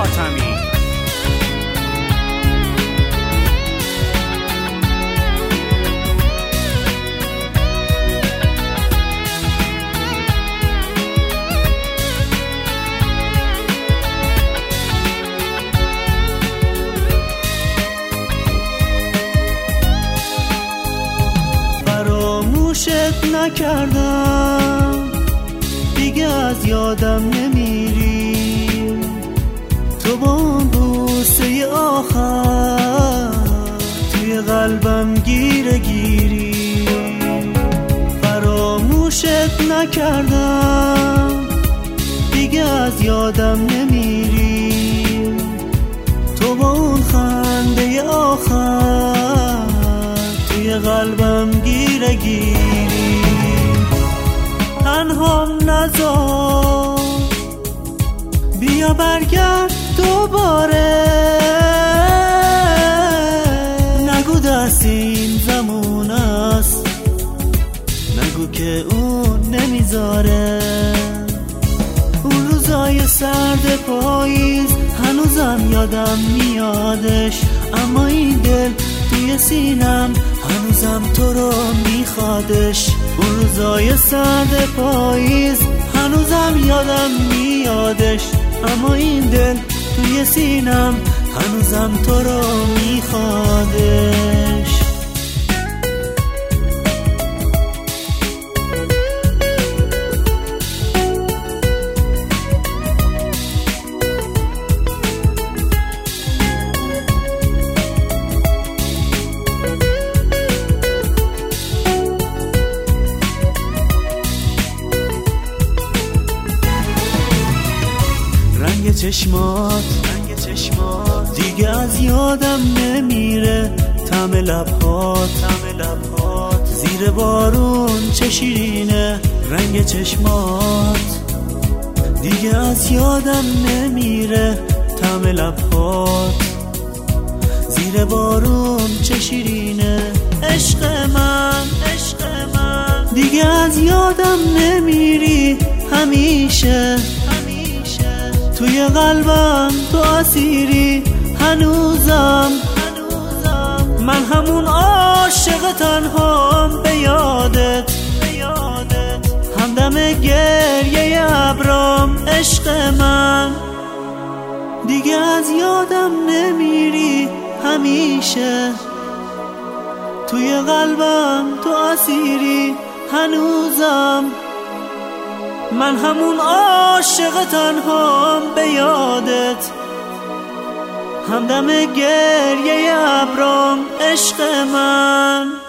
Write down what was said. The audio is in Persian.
حاتمی. فراموشت نکردم دیگه از یادم نمیری، تو با اون بوسه آخر توی قلبم گیره گیری. فراموشت نکردم دیگه از یادم نمیری، تو با اون خنده آخر توی قلبم گیره گیری. تنهام نذار بیا برگرد دوباره، نگو دست این زمون است، نگو که اون نمیذاره. اون روزای سرد پاییز هنوزم یادم میادش، اما این دل توی سینم هنوزم تو رو میخوادش. اون روزای سرد پاییز هنوزم یادم میادش، اما این دل توی سینم هنوزم تو رو میخوادش. رنگ چشمات دیگه از یادم نمیره، طعم لبهات زیر بارون چه شیرینه. رنگ چشمات دیگه از یادم نمیره، طعم لبهات زیر بارون چه شیرینه. عشق من دیگه از یادم نمیری، همیشه توی قلبم تو اسیری. هنوزم من همون عاشق تنهام، به یادت همدم گریه ابرام. عشق من دیگه از یادم نمیری، همیشه توی قلبم تو اسیری. هنوزم من همون عاشق تنهام، به یادت همدم گریه ابرام. عشق من